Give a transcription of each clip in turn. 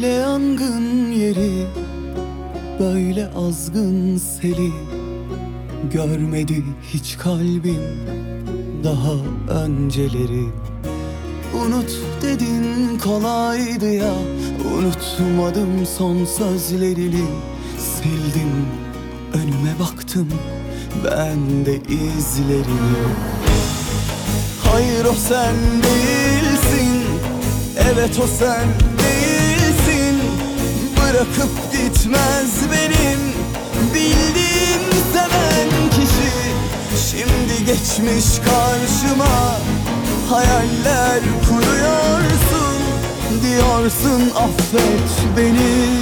yangın yeri, böyle azgın seli görmedi hiç kalbim daha önceleri. Unut dedin kolaydı ya, unutmadım son sözlerini. Sildim önüme baktım ben de izlerini. Hayır o sen değilsin, evet o sen değilsin. Bırakıp gitmez benim bildiğim seven kişi. Şimdi geçmiş karşıma, hayaller kuruyorsun, diyorsun affet beni.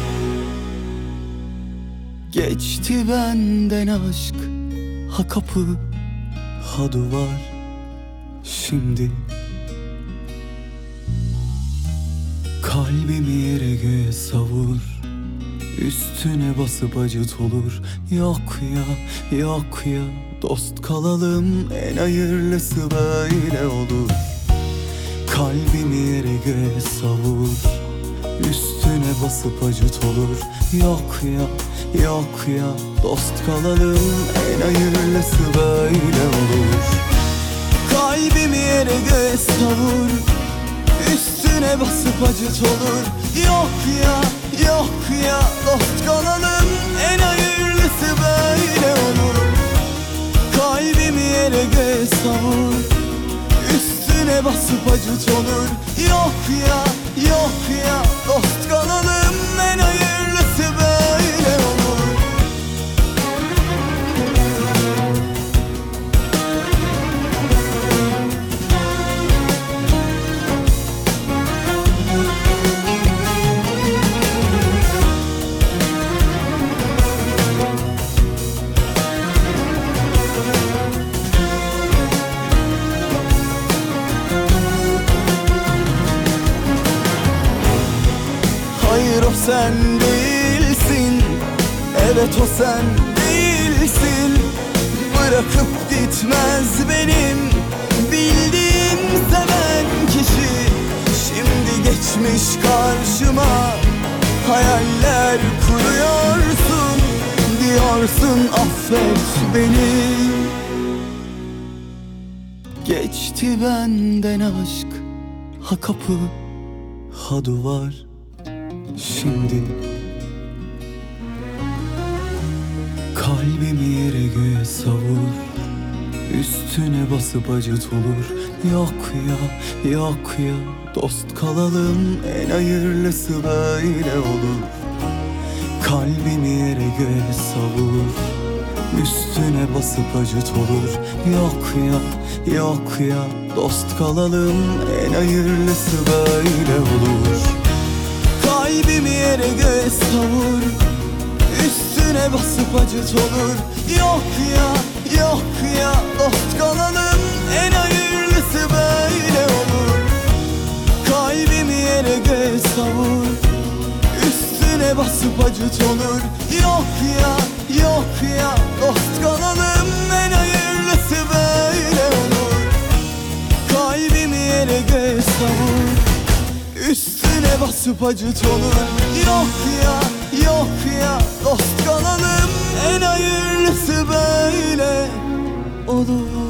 Geçti benden aşk, ha kapı ha duvar. Şimdi kalbimi yere göğe savur, üstüne basıp acıt olur. Yok ya, yok ya, dost kalalım, en hayırlısı böyle olur. Kalbimi yere göğe savur, üstüne basıp acıt olur. Yok ya, yok ya, dost kalalım, en hayırlısı böyle olur. Kalbimi yere göğe savur, üstüne basıp acıt olur. Yok ya, yok ya, dost kalalım, en hayırlısı böyle olur. Kalbimi yere göğe savur, üstüne basıp acıt olur. Yok ya, yok ya, dost kalalım, en hayırlısı böyle olur. Hayır o sen değilsin, evet o sen değilsin. Bırakıp gitmez benim bildiğim seven kişi. Şimdi geçmiş karşıma, hayaller kuruyorsun, diyorsun affet beni. Geçti benden aşk, ha kapı ha duvar. Şimdi kalbimi yere göğe savur, üstüne basıp acıt olur. Yok ya, yok ya, dost kalalım, en hayırlısı böyle olur. Kalbimi yere göğe savur, üstüne basıp acıt olur. Yok ya, yok ya, dost kalalım, en hayırlısı böyle olur. Kalbimi yere göğe savur, üstüne basıp acıt olur. Yok ya, yok ya, dost kalalım, en hayırlısı böyle olur. Kalbimi yere göğe savur, üstüne basıp acıt olur. Yok ya, yok ya, dost kalalım, en hayırlısı böyle olur. Kalbimi yere göğe savur, üstüne basıp acıt olur. Yok ya, yok ya, dost kalalım, en hayırlısı böyle olur.